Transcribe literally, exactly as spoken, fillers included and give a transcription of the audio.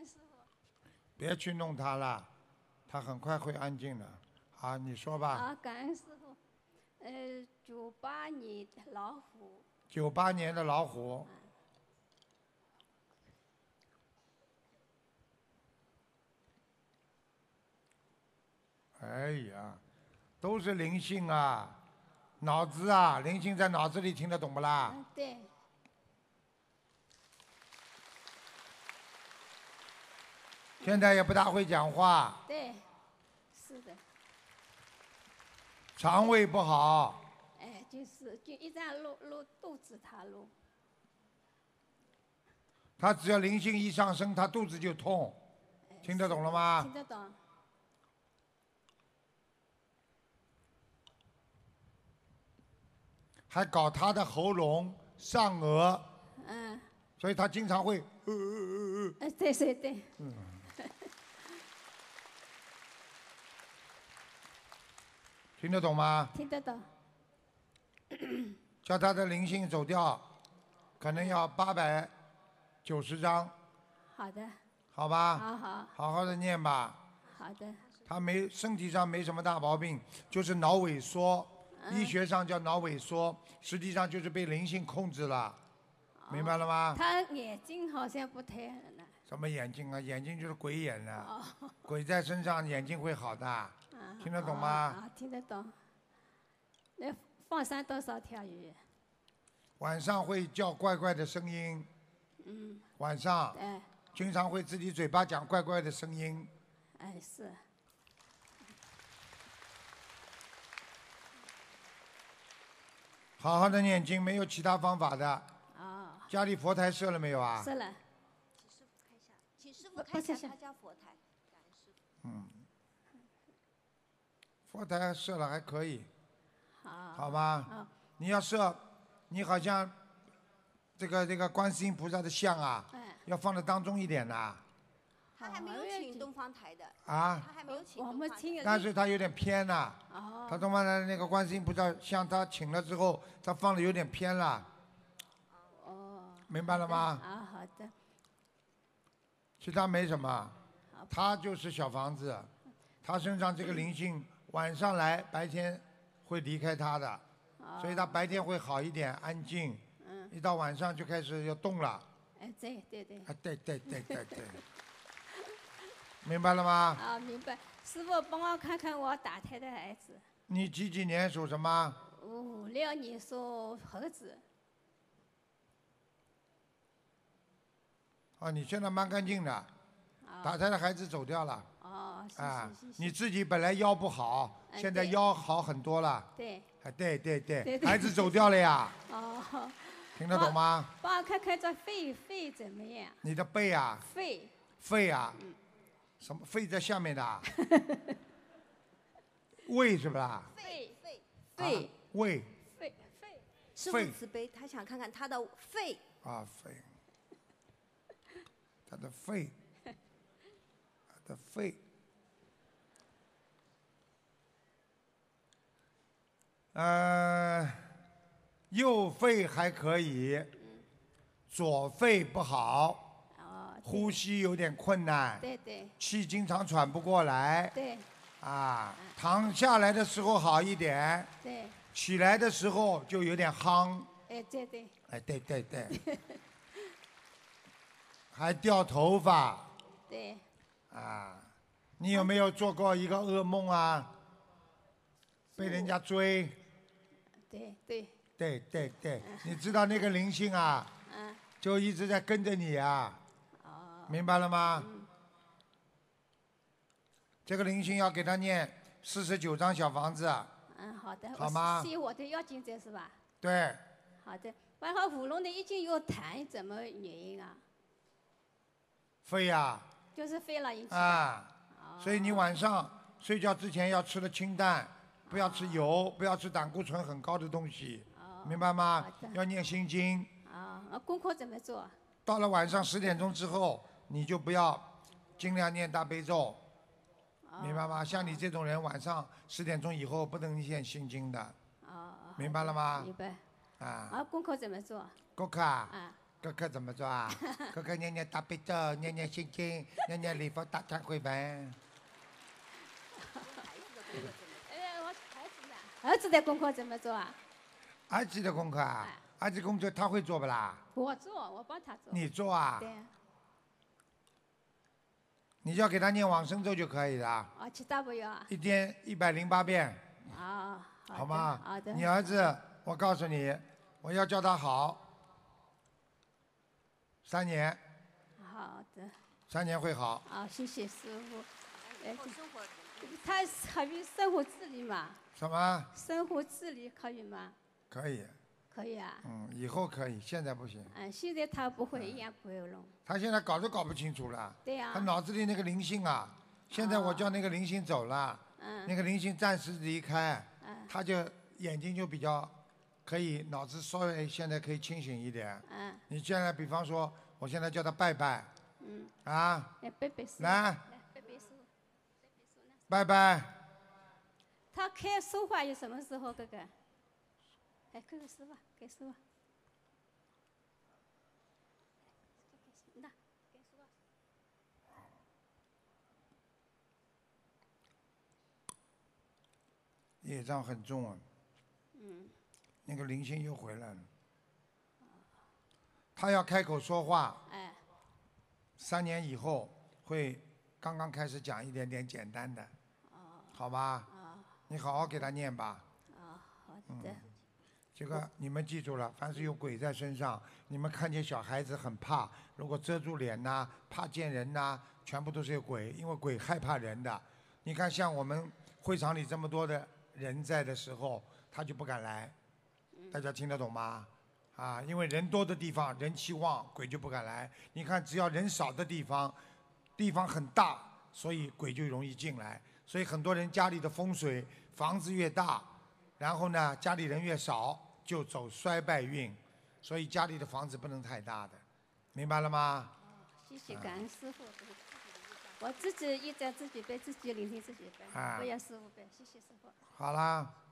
师傅。 别去弄他了，他很快会安静的。好，你说吧。 啊，感恩师傅。呃，九八年的老虎。 九八年的老虎。哎呀，都是灵性啊，脑子啊，灵性在脑子里，听得懂不啦？ 嗯，对。 现在也不大会讲话。 对，是的。 肠胃不好。 哎，就是就一张撸撸肚子，他撸。 他只要灵性一上升，他肚子就痛，听得懂了吗？ 听得懂。 还搞他的喉咙、上颚。 嗯。 所以他经常会。呃呃呃呃，对对对。 嗯。听得懂吗？ 听得懂。 叫他的灵性走掉，可能要八百九十张。 好的。 好吧。 好好。 好好的念吧。 好的。 他没身体上没什么大毛病，就是脑萎缩， 嗯、 医学上叫脑萎缩，实际上就是被灵性控制了， 哦、 明白了吗？ 他眼睛好像不太呢。 什么眼睛啊？眼睛就是鬼眼了， 哦、 鬼在身上，眼睛会好的， 啊、 听得懂吗？ 啊，听得懂。那放生多少条鱼？ 晚上会叫怪怪的声音。 嗯。 晚上。 对。 经常会自己嘴巴讲怪怪的声音。 哎，是。 好好的念经，没有其他方法的。 啊、哦。 家里佛台设了没有啊？ 设了。 请师傅看一下，请师傅看一下他家佛台。感恩师傅。 嗯。佛台设了还可以。 好。 好吧。 哦、 你要设，你好像这个这个观世音菩萨的像啊， 哎、 要放在当中一点的。 他还没有请东方台的。 啊。 他还没有请东方台。 但是他有点偏了。 哦。 他东方台那个观世音菩萨像他请了之后，他放的有点偏了。 哦。 明白了吗？ 啊，好的。 其他没什么。他就是小房子，他身上这个灵性晚上来，白天会离开他的，所以他白天会好一点，安静。 嗯。 一到晚上就开始要动了。 哎，对对对。 啊，对对对对对。明白了吗？ 啊，明白。师傅，帮我看看我打胎的孩子。 你几几年属什么？ 五六年属猴子。 哦，你现在蛮干净的， 哦、 打胎的孩子走掉了。 哦，谢谢、 啊、 谢谢。 你自己本来腰不好， 嗯、 现在腰好很多了。 对。 啊，对对对， 对对孩子走掉了呀。 哦。 听得懂吗？ 帮我看看这肺肺怎么样？ 你的背啊。 肺。 肺啊。 嗯。 什么肺在下面的？胃是吧？ 肺肺肺。 啊、胃。 肺肺。 师父慈悲，他想看看他的肺。 啊，肺。他的肺。他的肺。呃，右肺还可以，左肺不好。呼吸有点困难， 对对， 气经常喘不过来， 对， 啊，躺下来的时候好一点， 对， 起来的时候就有点夯， 哎，对对， 哎，对对对，还掉头发， 对， 啊，你有没有做过一个噩梦啊？被人家追， 对对， 对对对，你知道那个灵性啊， 嗯， 就一直在跟着你啊。明白了吗？ 嗯、 这个灵性要给他念四十九张小房子。 嗯，好的。 好吗？ 写我的要紧者是吧？ 对。 好的。完好，喉咙的已经有痰，怎么原因啊？ 肺呀。 就是肺了引起的。 啊。 哦、 所以你晚上睡觉之前要吃的清淡，不要吃油，不要吃胆固醇很高的东西， 哦、 明白吗？要念心经。 啊、哦，功课怎么做？ 到了晚上十点钟之后。你就不要尽量念大悲咒， 哦、 明白吗？像你这种人，晚上十点钟以后不能念心经的， 哦、 明白了吗？ 明白。 啊。 啊，功课怎么做？ 功课啊？ 啊。 哥哥怎么做啊？哥哥念念大悲咒，念念心经，念念礼佛大忏悔文。 哎，我儿子呢？儿子的功课怎么做啊？ 儿子的功课啊？儿子功课他会做不啦？ 我做，我帮他做。 你做啊？ 对。 你就要给他念往生咒就可以了。 啊，其他不要啊？ 一天一百零八遍。 啊， 好吗？ 好的。 你儿子，我告诉你，我要叫他好。三年。 好的。 三年会好。 啊，谢谢师傅。哎，他可以生活自理嘛？ 什么？ 生活自理可以吗？ 可以。 可以啊。 嗯，以后可以，现在不行。 嗯，现在他不会一样不会弄。 他现在搞都搞不清楚了。 对呀。 他脑子里那个灵性啊，现在我叫那个灵性走了， 嗯， 那个灵性暂时离开， 嗯， 他就眼睛就比较可以，脑子稍微现在可以清醒一点。 嗯。 你现在比方说，我现在叫他拜拜。 嗯。 啊。 来拜拜师。 来。 来拜拜师。 拜拜。 他开书法有什么时候？哥哥。哎，开个书法，开书法。那，开书法。 业障很重啊。 嗯。 那个灵性又回来了。他要开口说话。 哎。 三年以后会刚刚开始讲一点点简单的。 哦。 好吧。 啊。 你好好给他念吧。 啊，好的。 嗯。这个你们记住了，凡是有鬼在身上，你们看见小孩子很怕，如果遮住脸呐、怕见人呐、全部都是有鬼，因为鬼害怕人的。你看，像我们会场里这么多的人在的时候，他就不敢来。大家听得懂吗？啊，因为人多的地方人气旺，鬼就不敢来。你看，只要人少的地方，地方很大，所以鬼就容易进来。所以很多人家里的风水，房子越大，然后呢家里人越少，就走衰败运。所以家里的房子不能太大的，明白了吗？ 谢谢感恩师傅。我自己一在自己背，自己聆听自己背，不要师傅背。谢谢师傅。 好啦。